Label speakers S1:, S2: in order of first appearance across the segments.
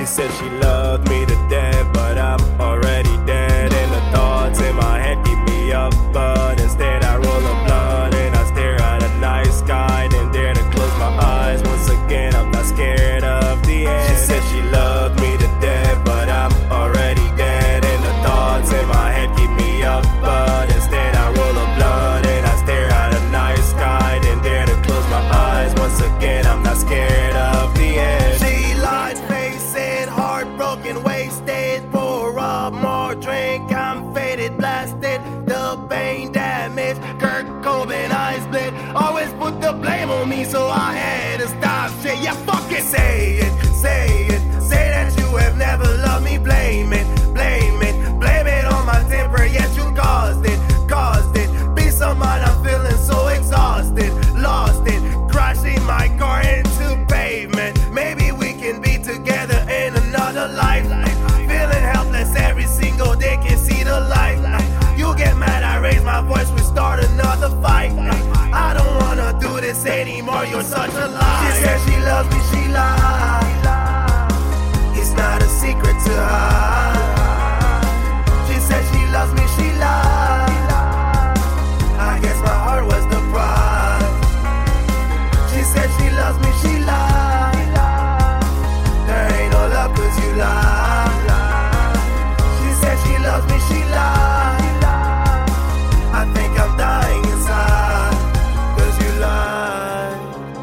S1: said she loved me to death, but I'm already dead. And the thoughts in my head keep me up, but instead I roll a blunt and I stare at a night sky, then dare to close my eyes. Once again, I'm not scared of the end. She said she loved me to death, but I'm already dead. And the thoughts in my head keep me up, but instead I roll a blunt and I stare at a night sky, then dare to close my eyes. Once again, I'm not scared of the end.
S2: She lies, facing heartbroken, wasted. Pour up more drink, I'm faded, blasted. The pain damage, Kurt Cobain, eyes split. Always put the blame on me, so I had to stop shit. Yeah, fuck it, say it, say it. Say that you have never loved me, blame it, blame it. Blame it on my temper, yet you caused it, caused it. Peace of mind, I'm feeling so exhausted, lost it. Crashing my car into pavement. Maybe we can be together in another life. Feeling helpless every single day, can see the light. You get mad, I raise my voice, we start another fight. I don't wanna do this anymore, you're such a lie. She said she loves me, she lied. It's not a secret to her. She said she loves me, she lied. I guess my heart was the prize. She said she loves me, she lied. There ain't no love cause you lied. She said she loves me, she lied. I think I'm dying inside, cause you lied.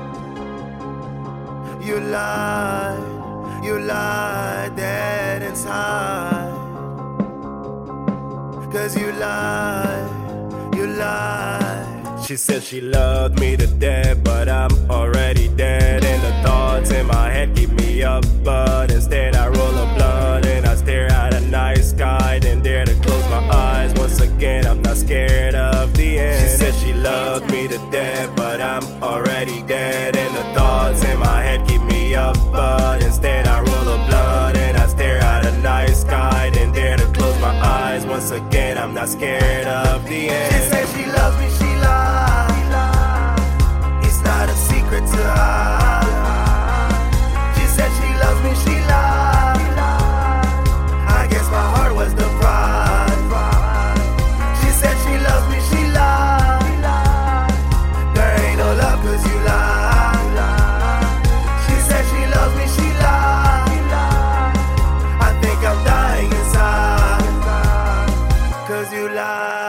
S2: You lied, you lied dead inside. Cause you lied, you lied.
S1: She said she loved me to death, but I'm already dead. And the thoughts in my head keep me up, but instead I roll a blunt and I stare at a night sky, then dare to close my eyes. Once again, I'm not scared of the end. She said she loved me to death, but I'm already dead. And the thoughts in my head keep me up, but instead I roll a blunt and I stare at a night sky, then dare to close my eyes. Once again, I'm not scared of the end.
S2: She said she loves me, she lied. It's not a secret to her. She said she loves me, she lied. I guess my heart was the prize. She said she loves me, she lied. There ain't no love cause you lied. She said she loves me, she lied. I think I'm dying inside, cause you lied.